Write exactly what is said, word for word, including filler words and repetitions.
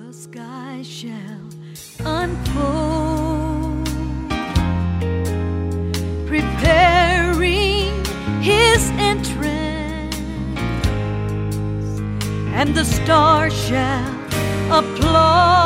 the sky shall unfold, preparing his entrance, and the stars shall applaud